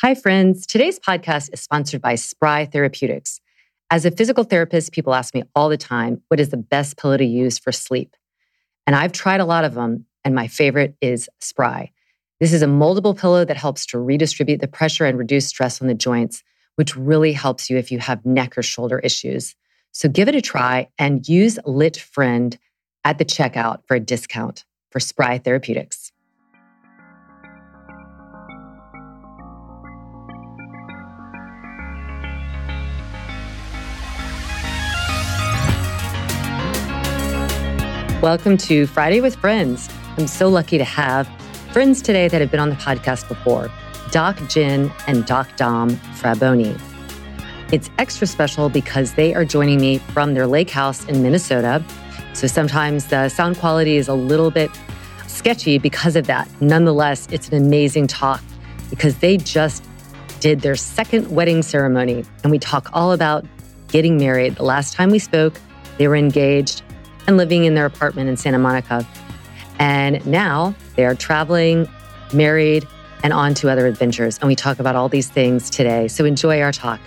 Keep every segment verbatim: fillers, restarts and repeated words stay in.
Hi, friends. Today's podcast is sponsored by Spry Therapeutics. As a physical therapist, people ask me all the time, what is the best pillow to use for sleep? And I've tried a lot of them, and my favorite is Spry. This is a moldable pillow that helps to redistribute the pressure and reduce stress on the joints, which really helps you if you have neck or shoulder issues. So give it a try and use Lit Friend at the checkout for a discount for Spry Therapeutics. Welcome to Friday with Friends. I'm so lucky to have friends today that have been on the podcast before, Doc Jen and Doc Dom Fraboni. It's extra special because they are joining me from their lake house in Minnesota. So sometimes the sound quality is a little bit sketchy because of that. Nonetheless, it's an amazing talk because they just did their second wedding ceremony. And we talk all about getting married. The last time we spoke, they were engaged and living in their apartment in Santa Monica. And now they are traveling, married, and on to other adventures. And we talk about all these things today. So enjoy our talk.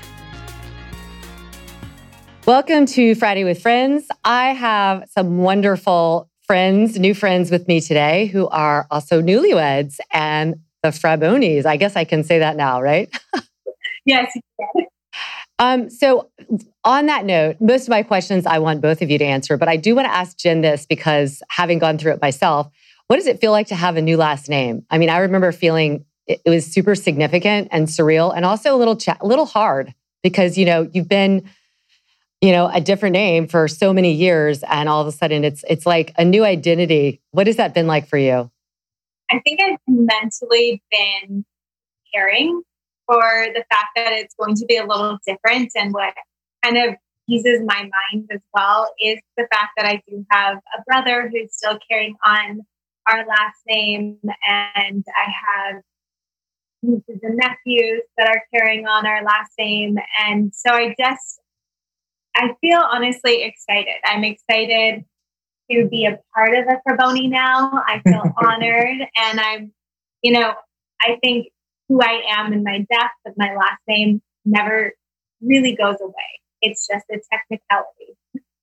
Welcome to Friday with Friends. I have some wonderful friends, new friends with me today who are also newlyweds and the Frabonis. I guess I can say that now, right? Yes, you can. Um, so on that note, most of my questions I want both of you to answer, but I do want to ask Jen this because having gone through it myself, what does it feel like to have a new last name? I mean, I remember feeling it, it was super significant and surreal and also a little, cha- a little hard because, you know, you've been, you know, a different name for so many years and all of a sudden it's, it's like a new identity. What has that been like for you? I think I've mentally been preparing for the fact that it's going to be a little different. And what kind of eases my mind as well is the fact that I do have a brother who's still carrying on our last name. And I have nieces and nephews that are carrying on our last name. And so I just, I feel honestly excited. I'm excited to be a part of the Fraboni now. I feel honored. And I'm, you know, I think who I am in my depth of my last name never really goes away. It's just a technicality.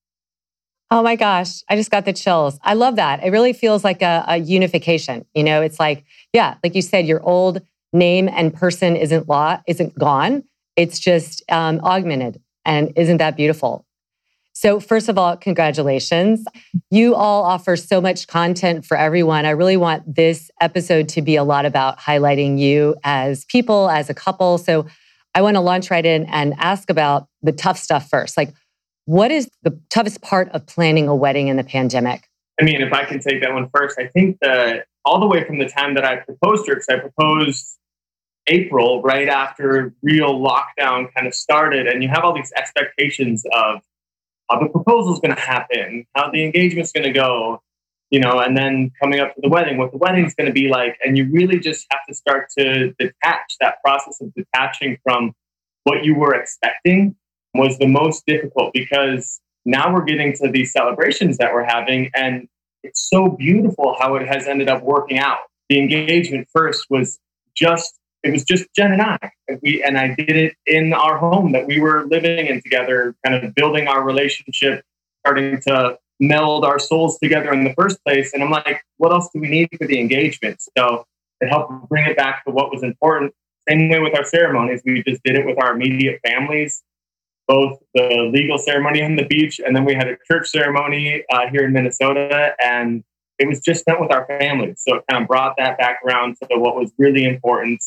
Oh my gosh, I just got the chills. I love that. It really feels like a, a unification. You know, it's like, yeah, like you said, your old name and person isn't law, isn't gone. It's just um, augmented. And isn't that beautiful? So first of all, congratulations. You all offer so much content for everyone. I really want this episode to be a lot about highlighting you as people, as a couple. So I want to launch right in and ask about the tough stuff first. Like, what is the toughest part of planning a wedding in the pandemic? I mean, if I can take that one first, I think that all the way from the time that I proposed to her, because I proposed April, right after real lockdown kind of started, and you have all these expectations of how the proposal is going to happen, how the engagement's going to go, you know, and then coming up to the wedding, what the wedding's going to be like. And you really just have to start to detach. That process of detaching from what you were expecting was the most difficult because now we're getting to these celebrations that we're having. And it's so beautiful how it has ended up working out. The engagement first was just It was just Jen and I. And, we, and I did it in our home that we were living in together, kind of building our relationship, starting to meld our souls together in the first place. And I'm like, what else do we need for the engagement? So it helped bring it back to what was important. Same way with our ceremonies. We just did it with our immediate families, both the legal ceremony on the beach, and then we had a church ceremony uh, here in Minnesota. And it was just spent with our families. So it kind of brought that back around to what was really important.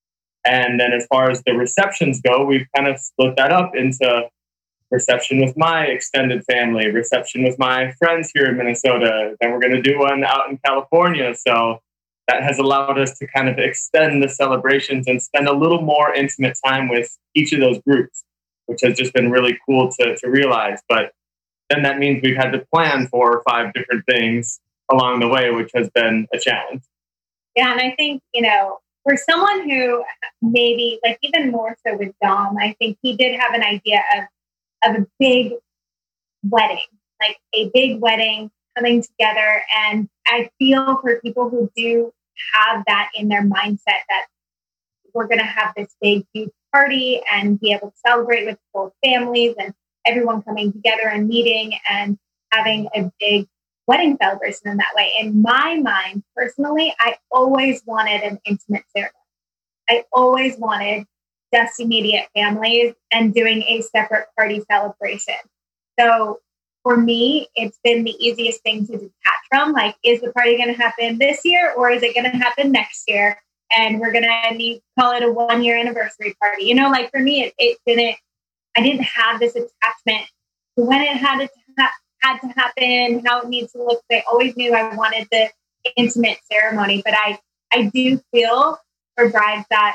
And then as far as the receptions go, we've kind of split that up into reception with my extended family, reception with my friends here in Minnesota. Then we're going to do one out in California. So that has allowed us to kind of extend the celebrations and spend a little more intimate time with each of those groups, which has just been really cool to, to realize. But then that means we've had to plan four or five different things along the way, which has been a challenge. Yeah, and I think, you know, for someone who maybe, like even more so with Dom, I think he did have an idea of, of a big wedding, like a big wedding coming together. And I feel for people who do have that in their mindset that we're going to have this big, huge party and be able to celebrate with full families and everyone coming together and meeting and having a big wedding celebration in that way. In my mind, personally, I always wanted an intimate ceremony. I always wanted just immediate families and doing a separate party celebration. So for me, it's been the easiest thing to detach from. Like, is the party going to happen this year or is it going to happen next year? And we're going to need call it a one year anniversary party. You know, like for me, it, it didn't, I didn't have this attachment to when it had to, ha- had to happen, how it needs to look. I always knew I wanted the intimate ceremony, but I, I do feel for brides that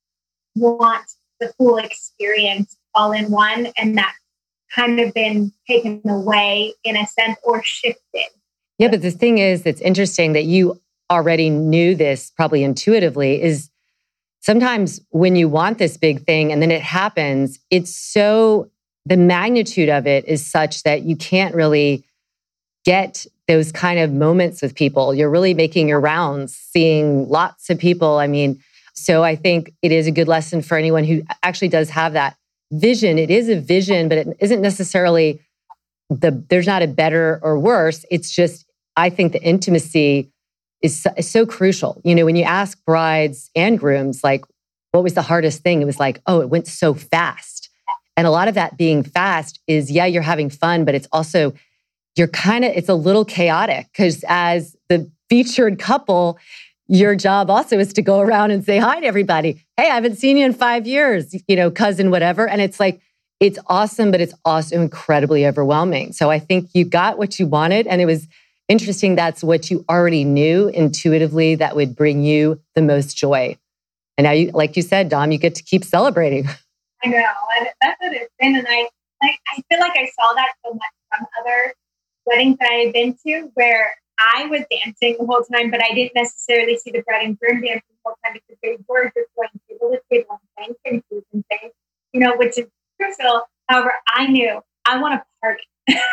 want the full experience all in one, and that's kind of been taken away in a sense or shifted. Yeah, but the thing is, it's interesting that you already knew this probably intuitively, is sometimes when you want this big thing and then it happens, it's so, the magnitude of it is such that you can't really get those kind of moments with people. You're really making your rounds, seeing lots of people. I mean, so I think it is a good lesson for anyone who actually does have that vision. It is a vision, but it isn't necessarily the, there's not a better or worse. It's just, I think the intimacy is so, is so crucial. You know, when you ask brides and grooms, like, what was the hardest thing? It was like, oh, it went so fast. And a lot of that being fast is, yeah, you're having fun, but it's also, you're kind of, it's a little chaotic because as the featured couple, your job also is to go around and say hi to everybody. Hey, I haven't seen you in five years, you know, cousin, whatever. And it's like, it's awesome, but it's also incredibly overwhelming. So I think you got what you wanted. And it was interesting. That's what you already knew intuitively that would bring you the most joy. And now, you, like you said, Dom, you get to keep celebrating. I know. And that's what it's been. And I, I, I feel like I saw that so much from other weddings that I had been to where I was dancing the whole time, but I didn't necessarily see the bride and groom dancing the whole time because they were just going table to table and saying things and food and things, you know, which is crucial. However, I knew I want a party.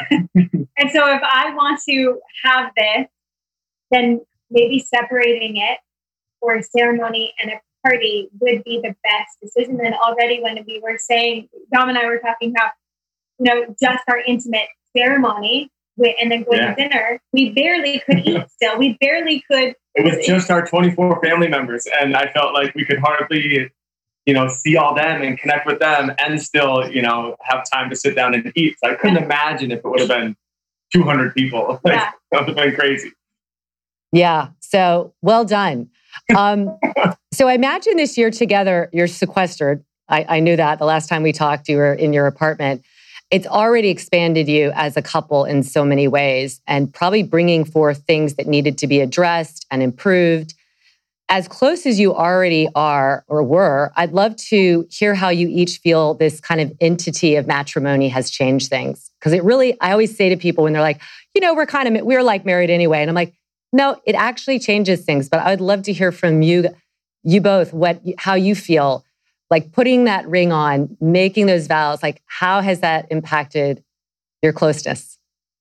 And so if I want to have this, then maybe separating it for a ceremony and a party would be the best decision. And already when we were saying, Dom and I were talking about, you know, just our intimate ceremony and then going yeah. to dinner, we barely could eat still. We barely could. It was just our twenty-four family members. And I felt like we could hardly, you know, see all them and connect with them and still, you know, have time to sit down and eat. So I couldn't yeah. imagine if it would have been two hundred people. Like, yeah. That would have been crazy. Yeah. So well done. Um, so I imagine this year together, you're sequestered. I, I knew that the last time we talked, you were in your apartment. It's already expanded you as a couple in so many ways and probably bringing forth things that needed to be addressed and improved. As close as you already are or were, I'd love to hear how you each feel this kind of entity of matrimony has changed things. Because it really, I always say to people when they're like, you know, we're kind of, we're like married anyway. And I'm like, no, it actually changes things. But I would love to hear from you, you both, what, how you feel. Like putting that ring on, making those vows, like how has that impacted your closeness?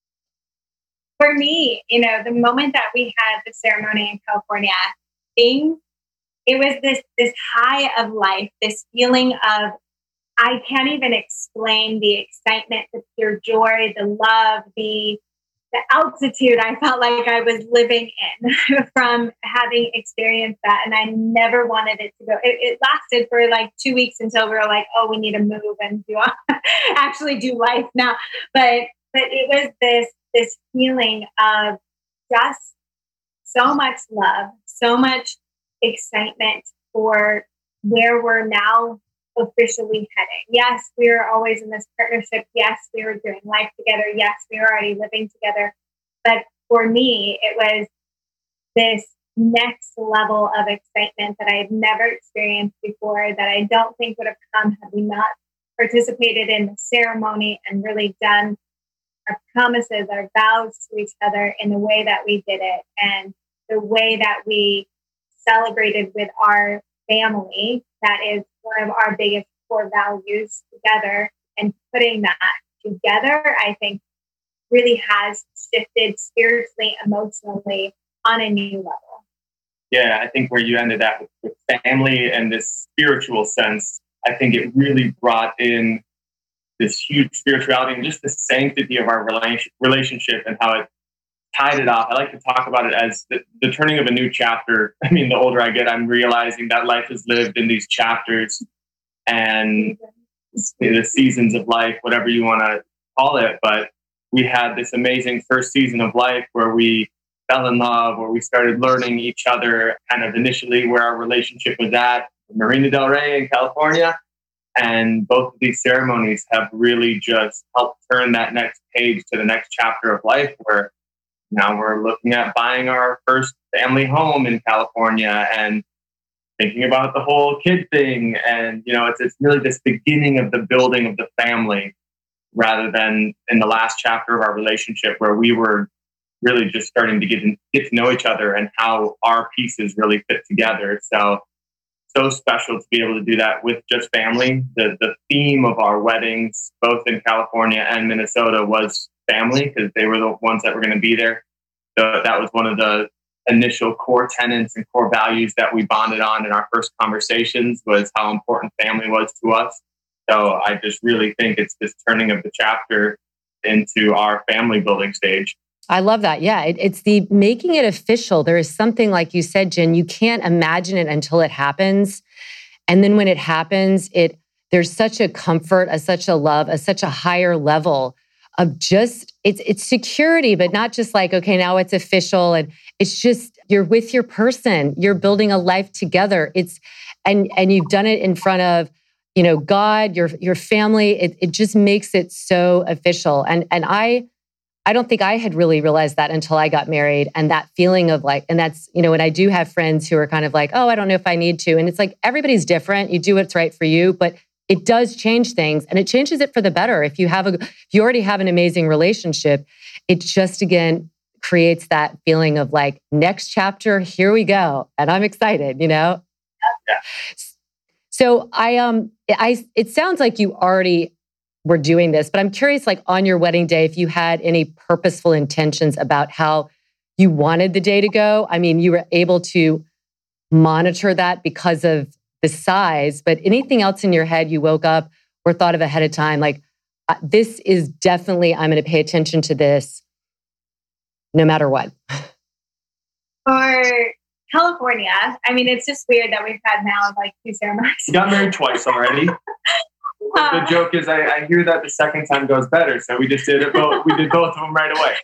For me, you know, the moment that we had the ceremony in California, things, it was this this high of life, this feeling of, I can't even explain the excitement, the pure joy, the love, the the altitude I felt like I was living in from having experienced that. And I never wanted it to go. It, it lasted for like two weeks until we were like, oh, we need to move and do actually do life now. But but it was this this feeling of just so much love, so much excitement for where we're now officially heading. Yes, we were always in this partnership. Yes, we were doing life together. Yes, we were already living together. But for me, it was this next level of excitement that I had never experienced before, that I don't think would have come had we not participated in the ceremony and really done our promises, our vows to each other in the way that we did it, and the way that we celebrated with our family. That is one of our biggest core values together, and putting that together, I think, really has shifted spiritually, emotionally on a new level. yeah, I think where you ended that with, with family and this spiritual sense, I think it really brought in this huge spirituality and just the sanctity of our relation, relationship and how it tied it off. I like to talk about it as the, the turning of a new chapter. I mean, the older I get, I'm realizing that life is lived in these chapters and the seasons of life, whatever you want to call it. But we had this amazing first season of life where we fell in love, where we started learning each other kind of initially where our relationship was at, Marina Del Rey in California. And both of these ceremonies have really just helped turn that next page to the next chapter of life where now we're looking at buying our first family home in California and thinking about the whole kid thing. And, you know, it's, it's really this beginning of the building of the family rather than in the last chapter of our relationship where we were really just starting to get, in, get to know each other and how our pieces really fit together. So, so special to be able to do that with just family. The, the theme of our weddings, both in California and Minnesota, was family because they were the ones that were going to be there. So that was one of the initial core tenets and core values that we bonded on in our first conversations was how important family was to us. So I just really think it's this turning of the chapter into our family building stage. I love that. Yeah, it, it's the making it official. There is something, like you said, Jen, you can't imagine it until it happens. And then when it happens, it there's such a comfort, a, such a love, a, such a higher level of just, it's it's security, but not just like, okay, now it's official. And it's just, you're with your person. You're building a life together. It's, and and you've done it in front of, you know, God, your your family. It it just makes it so official. And and I, I don't think I had really realized that until I got married, and that feeling of like, and that's, you know, when I do have friends who are kind of like, oh, I don't know if I need to. And it's like, everybody's different. You do what's right for you, but it does change things, and it changes it for the better. If you have a, if you already have an amazing relationship, it just, again, creates that feeling of like, next chapter, here we go. And I'm excited, you know? Yeah. So I, um, I, it sounds like you already were doing this, but I'm curious, like on your wedding day, if you had any purposeful intentions about how you wanted the day to go. I mean, you were able to monitor that because of the size, but anything else in your head you woke up or thought of ahead of time, like uh, this is definitely, I'm going to pay attention to this no matter what. For California, I mean, it's just weird that we've had now like two ceremonies. You got married twice already. The joke is I, I hear that the second time goes better. So we just did it both. We did both of them right away.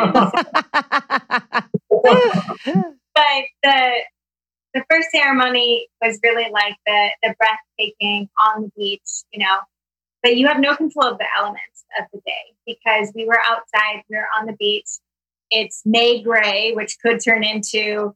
But the the first ceremony was really like the the breathtaking on the beach, you know. But you have no control of the elements of the day because we were outside, we were on the beach. It's May gray, which could turn into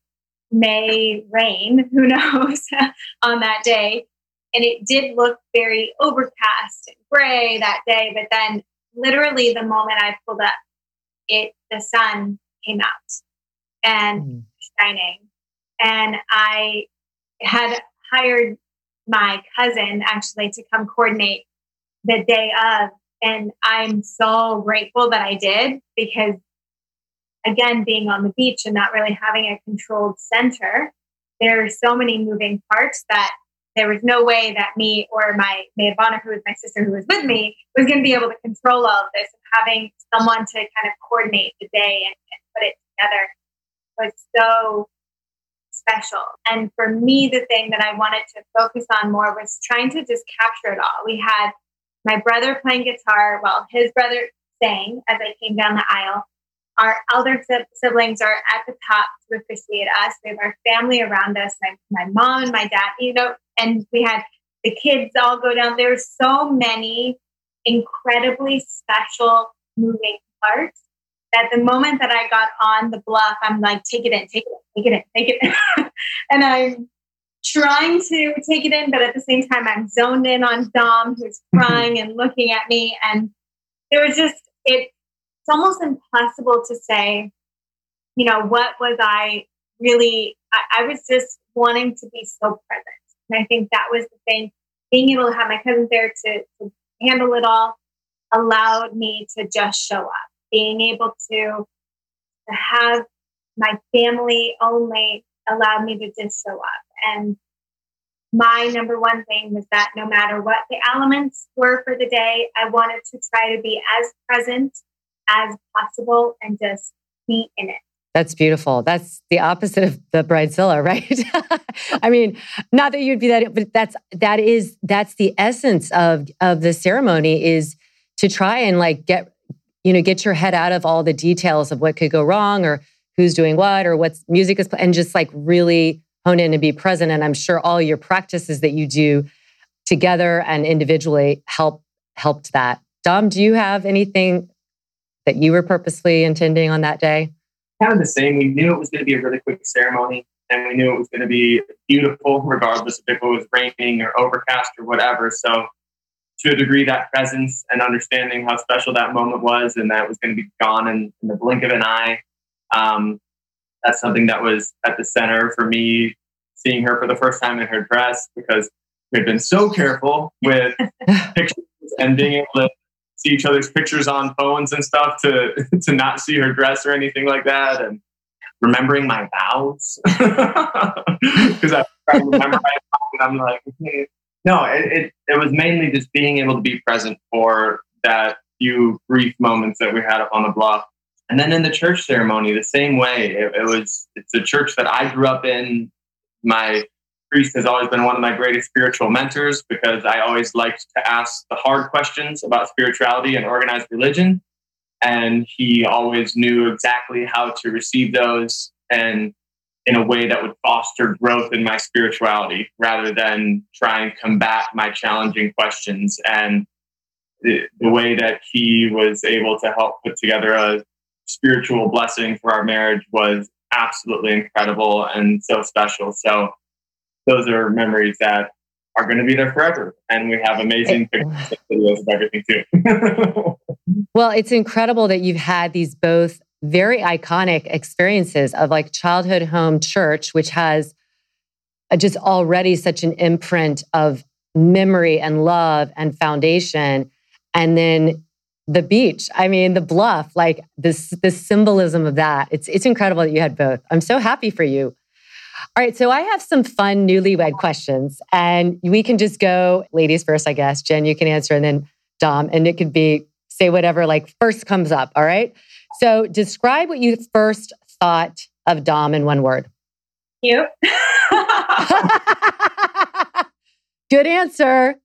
May rain, who knows, on that day. And it did look very overcast and gray that day. But then literally the moment I pulled up, it the sun came out and mm. shining. And I had hired my cousin actually to come coordinate the day of. And I'm so grateful that I did because, again, being on the beach and not really having a controlled center, there are so many moving parts that there was no way that me or my maid of honor, who was my sister who was with me, was going to be able to control all of this. And having someone to kind of coordinate the day and, and put it together was so special. And for me, the thing that I wanted to focus on more was trying to just capture it all. We had my brother playing guitar while his brother sang as I came down the aisle. Our elder siblings are at the top to officiate us. We have our family around us, my, my mom and my dad, you know, and we had the kids all go down. There were so many incredibly special moving parts that the moment that I got on the bluff, I'm like, take it in, take it in, take it in, take it in. And I'm trying to take it in, but at the same time, I'm zoned in on Dom, who's crying and looking at me. And it was just, it, it's almost impossible to say, you know, what was I really, I, I was just wanting to be so present. And I think that was the thing, being able to have my cousins there to, to handle it all allowed me to just show up. Being able to, to have my family only allowed me to just show up. And my number one thing was that no matter what the elements were for the day, I wanted to try to be as present as possible and just be in it. That's beautiful. That's the opposite of the bridezilla, right? I mean, not that you'd be that, but that's that is that's the essence of of the ceremony, is to try and like get you know get your head out of all the details of what could go wrong or who's doing what or what's music is, and just like really hone in and be present. And I'm sure all your practices that you do together and individually help helped that. Dom, do you have anything that you were purposely intending on that day? Kind of the same. We knew it was going to be a really quick ceremony, and we knew it was going to be beautiful, regardless of if it was raining or overcast or whatever. So, to a degree, that presence and understanding how special that moment was, and that it was going to be gone in, in the blink of an eye. Um, that's something that was at the center for me. Seeing her for the first time in her dress, because we've been so careful with pictures and being able to see each other's pictures on phones and stuff to to not see her dress or anything like that, and remembering my vows because I try to remember my vows, and I'm like, okay. no, it, it it was mainly just being able to be present for that few brief moments that we had up on the bluff, and then in the church ceremony the same way. It, it was it's a church that I grew up in. My priest has always been one of my greatest spiritual mentors because I always liked to ask the hard questions about spirituality and organized religion. And he always knew exactly how to receive those and in a way that would foster growth in my spirituality rather than try and combat my challenging questions. And the, the way that he was able to help put together a spiritual blessing for our marriage was absolutely incredible and so special. So those are memories that are going to be there forever. And we have amazing pictures and videos of everything too. Well, it's incredible that you've had these both very iconic experiences of like childhood home church, which has just already such an imprint of memory and love and foundation. And then the beach, I mean, the bluff, like this, the symbolism of that. It's, it's incredible that you had both. I'm so happy for you. All right, so I have some fun newlywed questions, and we can just go ladies first, I guess. Jen, you can answer, and then Dom, and it could be say whatever like first comes up. All right. So describe what you first thought of Dom in one word. Cute. Good answer.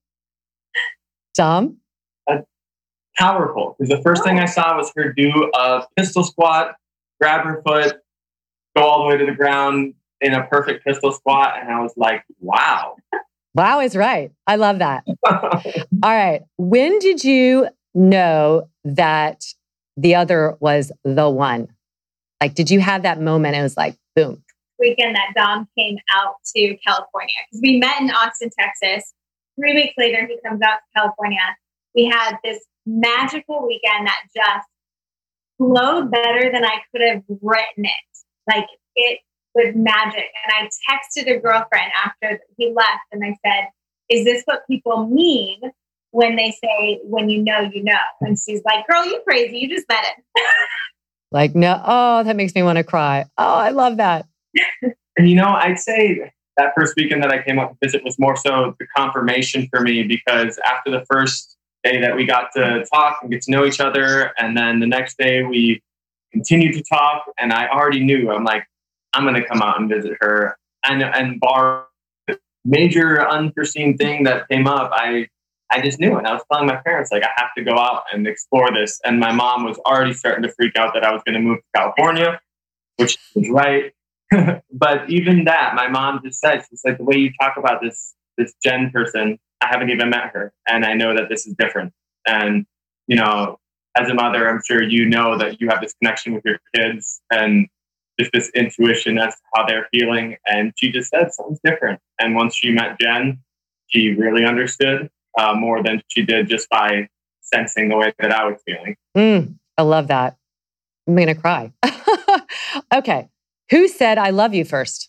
Dom? Uh, powerful. Because the first thing I saw was her do a pistol squat, grab her foot, go all the way to the ground in a perfect pistol squat. And I was like, wow. Wow is right. I love that. All right. When did you know that the other was the one? Like, did you have that moment? It was like, boom. Weekend that Dom came out to California, because we met in Austin, Texas. Three weeks later, he comes out to California. We had this magical weekend that just flowed better than I could have written it. Like, it was magic. And I texted a girlfriend after he left, and I said, is this what people mean when they say, when you know, you know? And she's like, girl, you crazy. You just met it. Like, no, oh, that makes me want to cry. Oh, I love that. And, you know, I'd say that first weekend that I came up to visit was more so the confirmation for me, because after the first day that we got to talk and get to know each other, and then the next day we continued to talk, and I already knew, I'm like, I'm going to come out and visit her. And, and bar major unforeseen thing that came up, I I just knew it. I was telling my parents, like, I have to go out and explore this. And my mom was already starting to freak out that I was going to move to California, which was right. But even that, my mom just said, she's like, the way you talk about this this Jen person, I haven't even met her, and I know that this is different. And, you know, as a mother, I'm sure you know that you have this connection with your kids and just this intuition as to how they're feeling. And she just said something's different. And once she met Jen, she really understood uh, more than she did just by sensing the way that I was feeling. Mm, I love that. I'm going to cry. Okay. Who said I love you first?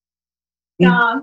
Dom.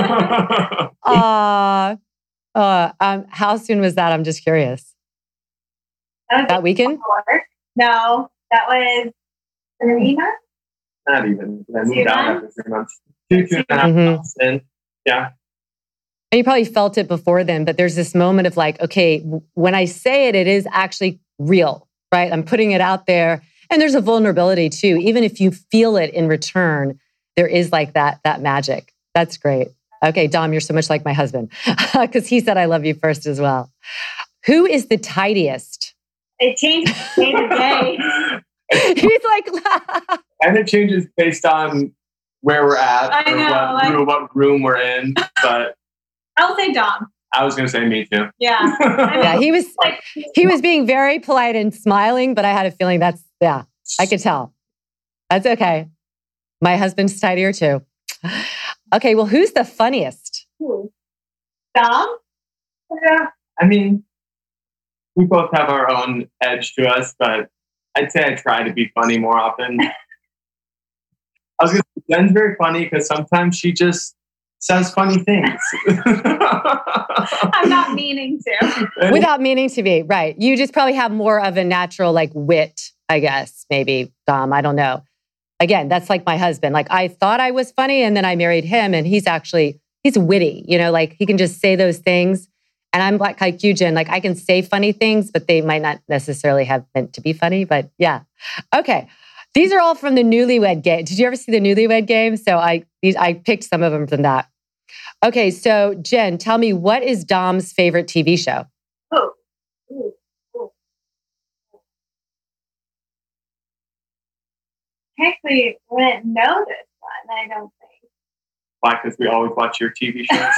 uh, uh, um, how soon was that? I'm just curious. That, was that weekend? Before. No, that was Serena. Not even. I moved Two out months? after three months. Two, two and a half Mhm. months in. Yeah. And you probably felt it before then, but there's this moment of like, okay, w- when I say it, it is actually real, right? I'm putting it out there. And there's a vulnerability too. Even if you feel it in return, there is like that, that magic. That's great. Okay, Dom, you're so much like my husband because he said I love you first as well. Who is the tidiest? It changes day to day. He's like, And it changes based on where we're at I or know, what, like- room, what room we're in. But I'll say Dom. I was going to say me too. Yeah. I mean, yeah, he was like, he was being very polite and smiling, but I had a feeling that's yeah, I could tell. That's okay. My husband's tidier too. Okay, well, who's the funniest? Dom? Yeah. I mean, we both have our own edge to us, but I'd say I try to be funny more often. I was going to say, Jen's very funny because sometimes she just says funny things. I'm not meaning to. Without meaning to be, right. You just probably have more of a natural like wit, I guess, maybe, Dom. I don't know. Again, that's like my husband. Like I thought I was funny and then I married him and he's actually, he's witty, you know, like he can just say those things. And I'm like, like you, Jen, like I can say funny things, but they might not necessarily have meant to be funny, but yeah. Okay. These are all from the Newlywed Game. Did you ever see the Newlywed Game? So I these I picked some of them from that. Okay, so Jen, tell me, what is Dom's favorite T V show? Oh. Ooh. Ooh. I actually wouldn't know this one, I don't think. Why? Because we always watch your T V shows.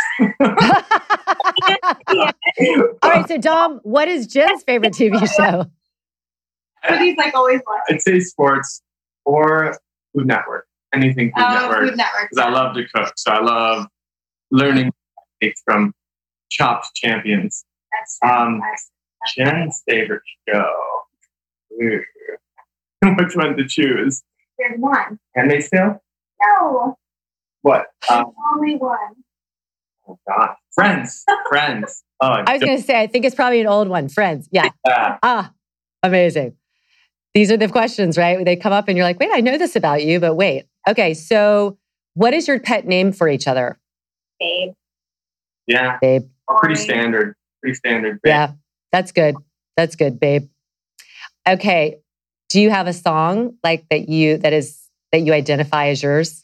Yeah. All right, so Dom, what is Jen's favorite T V show? But he's like always watching. I'd say sports or Food Network. Anything Food Oh, Network. Food Network. Because I love to cook. So I love learning techniques from chopped champions. That's true. Um, That's- that's Jen's favorite show. Ooh. Which one to choose? There's one. Handmaid's Tale? No, What? there's Um, only one. oh God. Friends. Friends. Oh, I was going to say, I think it's probably an old one. Friends. Yeah. yeah. Ah, amazing. These are the questions, right? They come up and you're like, wait, I know this about you, but wait. Okay, so what is your pet name for each other? Babe. Yeah. Babe. Pretty Boring. standard. Pretty standard. Babe. Yeah, that's good. That's good, babe. Okay. Do you have a song like that you that is that you identify as yours?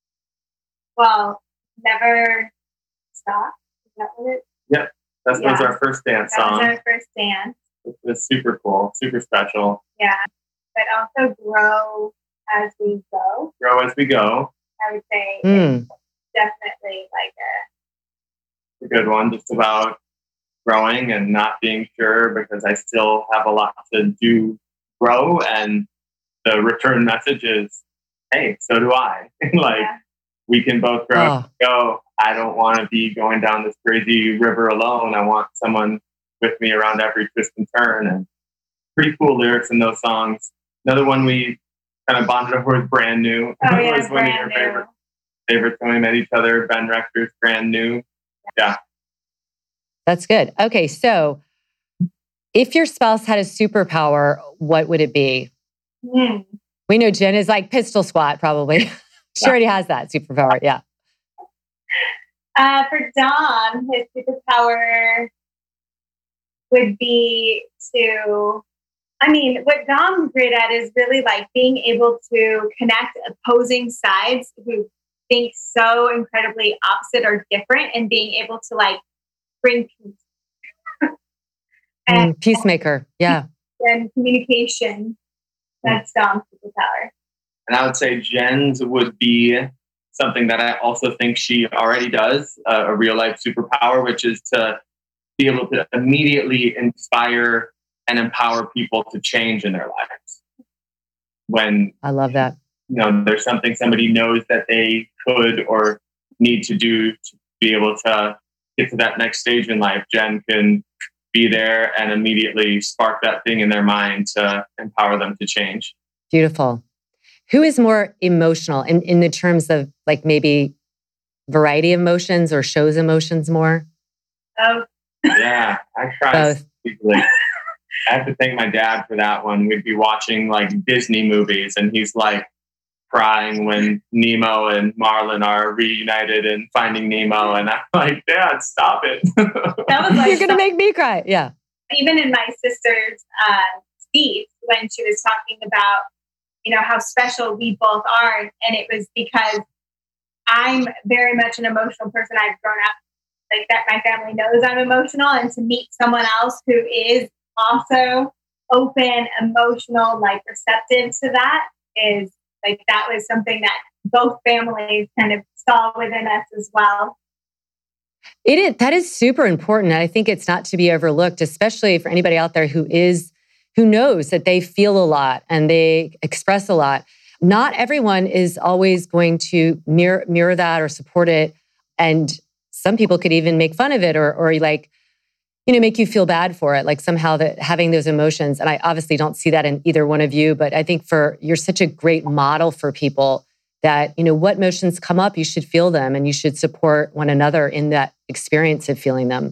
Well, never stop. Is that what it? That was Yeah. our first dance That was song. our first dance. It was super cool. Super special. Yeah, but also grow as we go. Grow as we go. I would say Hmm. definitely like a A good one. Just about growing and not being sure because I still have a lot to do grow. And the return message is, hey, so do I. like yeah. we can both grow Oh. and go. I don't want to be going down this crazy river alone. I want someone with me around every twist and turn. And pretty cool lyrics in those songs. Another one we kind of bonded over was Brand New. Oh It yeah, was one of your brand favorite new. favorites when we met each other. Ben Rector's Brand New. Yeah. That's good. Okay, so if your spouse had a superpower, what would it be? Hmm. We know Jen is like pistol squat, probably. she Yeah. already has that superpower. Yeah. Uh, for Dom, his superpower would be to, I mean, what Dom's great at is really like being able to connect opposing sides who think so incredibly opposite or different and being able to like bring peace and, Mm, peacemaker. Yeah. and communication. That's Dom's superpower. And I would say Jen's would be something that I also think she already does, uh, a real life superpower, which is to be able to immediately inspire and empower people to change in their lives. When, I love that. you know, there's something somebody knows that they could or need to do to be able to get to that next stage in life, Jen can be there and immediately spark that thing in their mind to empower them to change. Beautiful. Who is more emotional in, in the terms of like maybe variety of emotions or shows emotions more? Oh, Yeah, I try. Both. Like, I have to thank my dad for that one. We'd be watching like Disney movies, and he's like, crying when Nemo and Marlin are reunited and Finding Nemo. And I'm like, Dad, stop it. That was like You're going to make me cry. Yeah. Even in my sister's uh, speech, when she was talking about, you know, how special we both are. And it was because I'm very much an emotional person. I've grown up like that. My family knows I'm emotional. And to meet someone else who is also open, emotional, like receptive to that is like, that was something that both families kind of saw within us as well. It is, that is super important. And I think it's not to be overlooked, especially for anybody out there who is, who knows that they feel a lot and they express a lot. Not everyone is always going to mirror, mirror that or support it. And some people could even make fun of it or, or like, you know, make you feel bad for it. Like somehow that having those emotions. And I obviously don't see that in either one of you, but I think for, you're such a great model for people that, you know, what emotions come up, you should feel them and you should support one another in that experience of feeling them.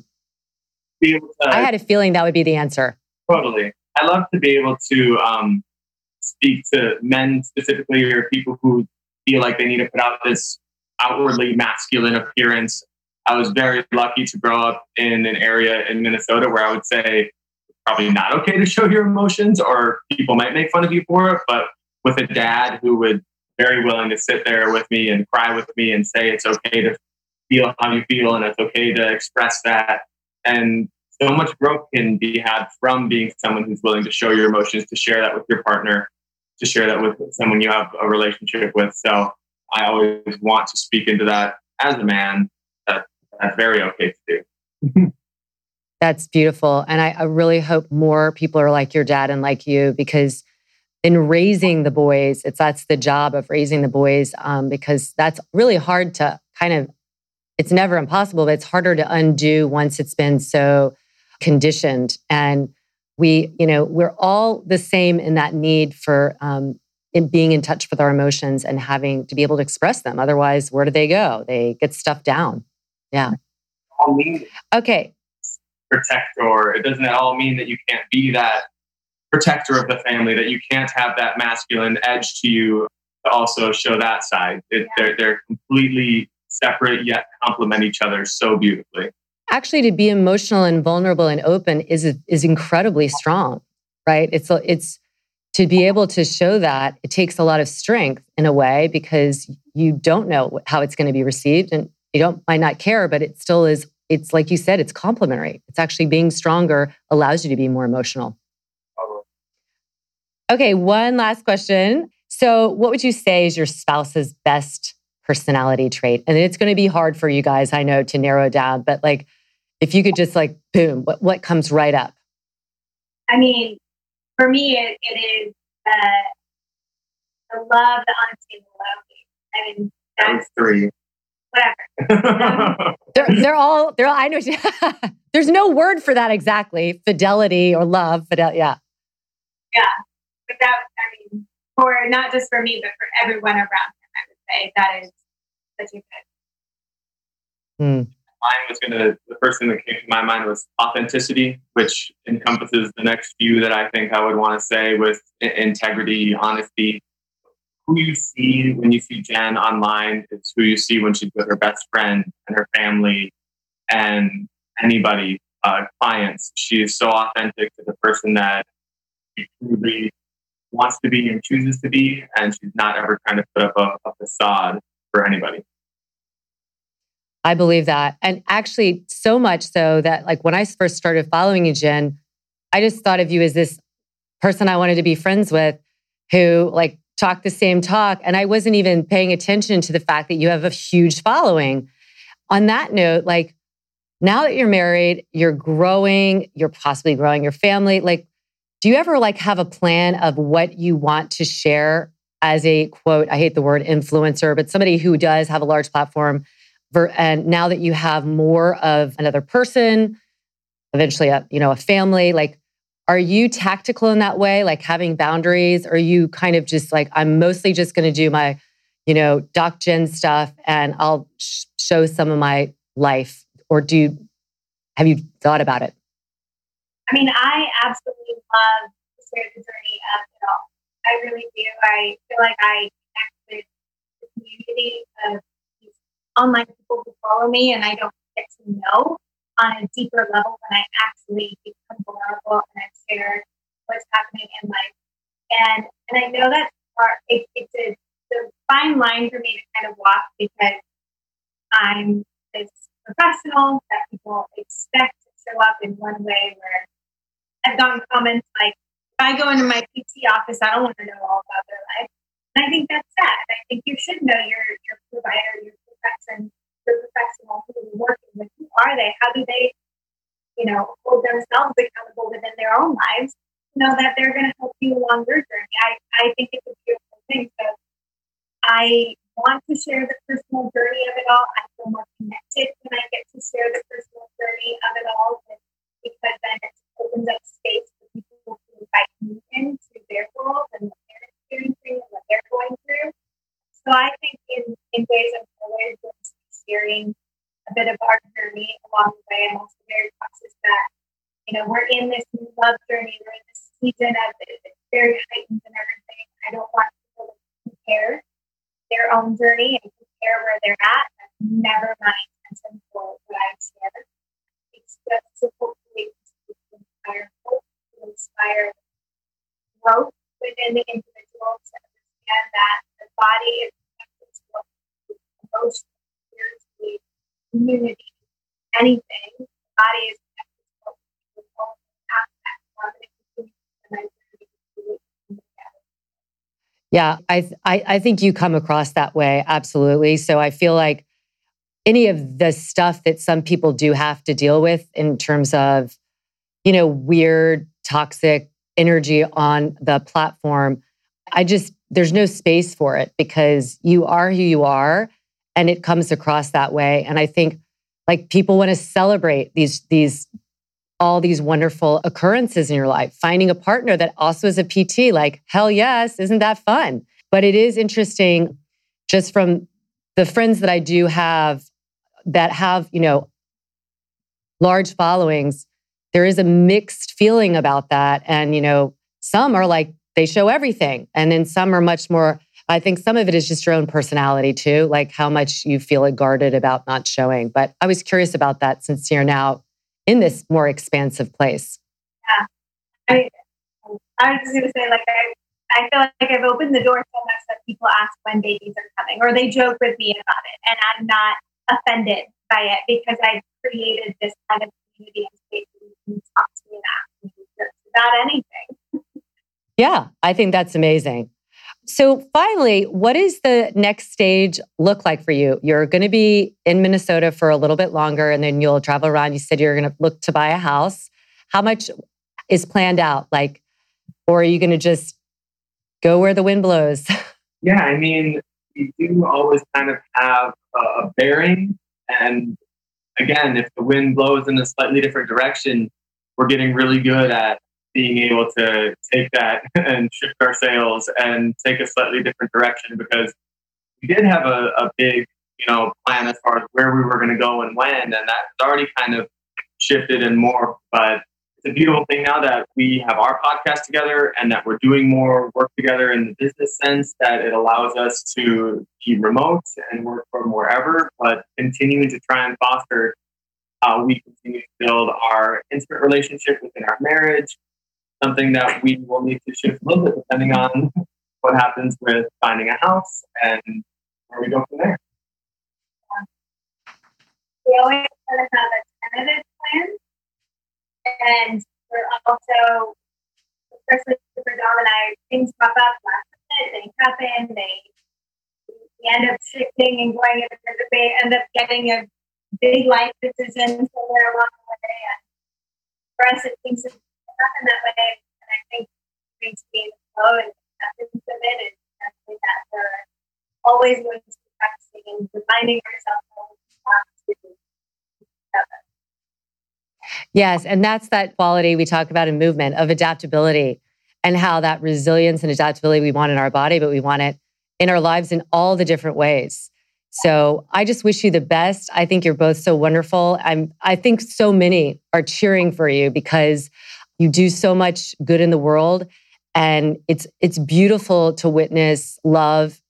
Be able to, I had a feeling that would be the answer. Totally. I love to be able to um, speak to men specifically or people who feel like they need to put out this outwardly masculine appearance. I was very lucky to grow up in an area in Minnesota where I would say it's probably not okay to show your emotions or people might make fun of you for it, but with a dad who would very willing to sit there with me and cry with me and say it's okay to feel how you feel and it's okay to express that. And so much growth can be had from being someone who's willing to show your emotions, to share that with your partner, to share that with someone you have a relationship with. So I always want to speak into that as a man. That, that's very okay to do. That's beautiful. And I, I really hope more people are like your dad and like you, because in raising the boys, it's that's the job of raising the boys, um, because that's really hard to kind of, it's never impossible, but it's harder to undo once it's been so conditioned. And we, you know, we're all the same in that need for um, in being in touch with our emotions and having to be able to express them. Otherwise, where do they go? They get stuffed down. Yeah. All mean okay. Protector. It doesn't at all mean that you can't be that protector of the family, that you can't have that masculine edge to you to also show that side. It, yeah. They're, they're completely separate yet complement each other so beautifully. Actually, to be emotional and vulnerable and open is is incredibly strong, right? It's it's to be able to show that it takes a lot of strength in a way because you don't know how it's going to be received and you don't might not care, but it still is. It's like you said, it's complementary. It's actually being stronger allows you to be more emotional. Okay, one last question. So, what would you say is your spouse's best personality trait? And it's going to be hard for you guys, I know, to narrow down, but like, if you could just like, boom, what, what comes right up? I mean, for me, it, it is uh, the love, the honesty, and the loyalty. I mean, that's three. Whatever. they're, they're all, they're all, I know, there's no word for that exactly. Fidelity or love, fidelity, yeah. Yeah. But that, I mean, for not just for me, but for everyone around him, I would say that is such a good. Hmm. Mine was going to, the first thing that came to my mind was authenticity, which encompasses the next few that I think I would want to say with integrity, honesty. Who you see when you see Jen online is who you see when she's with her best friend and her family and anybody, uh, clients. She is so authentic to the person that she truly wants to be and chooses to be, and she's not ever trying to put up a, a facade for anybody. I believe that. And actually so much so that like when I first started following you, Jen, I just thought of you as this person I wanted to be friends with who like talked the same talk. And I wasn't even paying attention to the fact that you have a huge following. On that note, like now that you're married, you're growing, you're possibly growing your family. Like, do you ever like have a plan of what you want to share as a quote, I hate the word influencer, but somebody who does have a large platform? And now that you have more of another person, eventually, a, you know, a family, like, are you tactical in that way? Like having boundaries? Or are you kind of just like, I'm mostly just going to do my, you know, Doc Jen stuff and I'll sh- show some of my life? Or do you, have you thought about it? I mean, I absolutely love to share the journey of it all. I really do. I feel like I connect community of these online people who follow me, and I don't get to know on a deeper level when I actually become vulnerable and I share what's happening in life. And and I know that part, it, it's a, it's a fine line for me to kind of walk because I'm this professional that people expect to show up in one way, where I've gotten comments like, if I go into my P T office, I don't want to know all about their life. And I think that's sad. I think you should know your, your provider, your profession, your professional who you're working with. Who are they? How do they, you know, hold themselves accountable within their own lives to know that they're going to help you along your journey? I, I think it's a beautiful thing. So I want to share the personal journey of it all. I feel more connected when I get to share the personal journey of it all, because then it opens up space for people to invite me into their world and what they're experiencing and what they're going through. So I think in, in ways I'm always going to be sharing a bit of our journey along the way. I'm also very cautious that, you know, we're in this new love journey. We're in this season of it. It's very heightened and everything. I don't want people to compare their own journey and compare where they're at. That's never my intention for what I share. It's just to hopefully inspire hope, to inspire growth within the individual, to understand that the body is connected to emotion, spiritually, community, anything. The body is connected to what we do all aspects of it. Yeah, I, I I think you come across that way, absolutely. So I feel like any of the stuff that some people do have to deal with in terms of, you know, weird, toxic energy on the platform, I just, there's no space for it because you are who you are and it comes across that way. And I think like people want to celebrate these, these, all these wonderful occurrences in your life. Finding a partner that also is a P T, like, hell yes, isn't that fun? But it is interesting just from the friends that I do have that have, you know, large followings, there is a mixed feeling about that. And, you know, some are like, they show everything. And then some are much more, I think some of it is just your own personality too, like how much you feel guarded about not showing. But I was curious about that since you're now in this more expansive place. Yeah. I, I was just going to say, like, I, I feel like I've opened the door so much that people ask when babies are coming, or they joke with me about it. And I'm not offended by it because I've created this kind of community and space where you can talk to me and ask me about anything. Yeah, I think that's amazing. So finally, what does the next stage look like for you? You're going to be in Minnesota for a little bit longer and then you'll travel around. You said you're going to look to buy a house. How much is planned out? Like, or are you going to just go where the wind blows? Yeah, I mean, we do always kind of have a bearing. And again, if the wind blows in a slightly different direction, we're getting really good at being able to take that and shift our sails and take a slightly different direction, because we did have a, a big, you know, plan as far as where we were going to go and when, and that's already kind of shifted and morphed. But it's a beautiful thing now that we have our podcast together and that we're doing more work together in the business sense, that it allows us to be remote and work from wherever, but continuing to try and foster how we continue to build our intimate relationship within our marriage. Something that we will need to shift a little bit depending on what happens with finding a house and where we go from there. We always kind of have a tentative plan, and we're also, especially for Dom and I, things pop up last minute, things happen, they we end up shifting and going in a different way, end up getting a big life decision somewhere along the way. And for us, it seems to happen that way, and I think we need to be in the flow and acceptance of it, and definitely that we're always going to be practicing and reminding ourselves to talk to each other. Yes, and that's that quality we talk about in movement of adaptability, and how that resilience and adaptability we want in our body, but we want it in our lives in all the different ways. So I just wish you the best. I think you're both so wonderful. I'm, I think so many are cheering for you because you do so much good in the world. And it's it's beautiful to witness love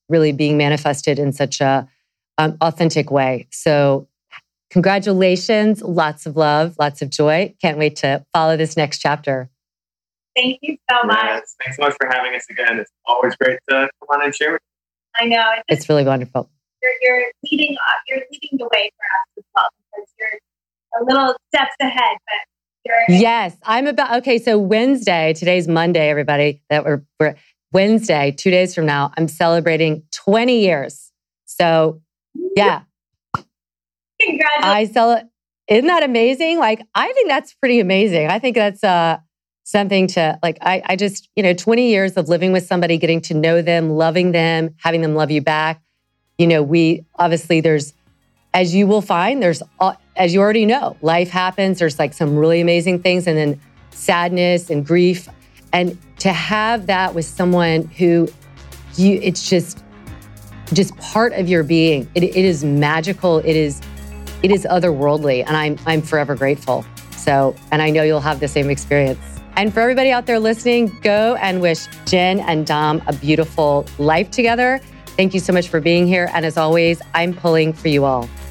really being manifested in such a um, authentic way. So congratulations, lots of love, lots of joy. Can't wait to follow this next chapter. Thank you so much. Yes, thanks so much for having us again. It's always great to come on and share with you. I know. It's, it's really wonderful. You're, you're leading up, you're leading the way for us as well, because you're a little steps ahead, but you're... Yes, I'm about, okay, so Wednesday, today's Monday, everybody, that we're, we're Wednesday, two days from now, I'm celebrating twenty years. So yeah. Congratulations. I sell, isn't that amazing? Like, I think that's pretty amazing. I think that's uh, something to, like, I, I just, you know, twenty years of living with somebody, getting to know them, loving them, having them love you back. You know, we, obviously there's, as you will find, there's, as you already know, life happens. There's like some really amazing things, and then sadness and grief. And to have that with someone who you, it's just, just part of your being. It, it is magical. It is, it is otherworldly. And I'm, I'm forever grateful. So, and I know you'll have the same experience. And for everybody out there listening, go and wish Jen and Dom a beautiful life together. Thank you so much for being here. And as always, I'm pulling for you all.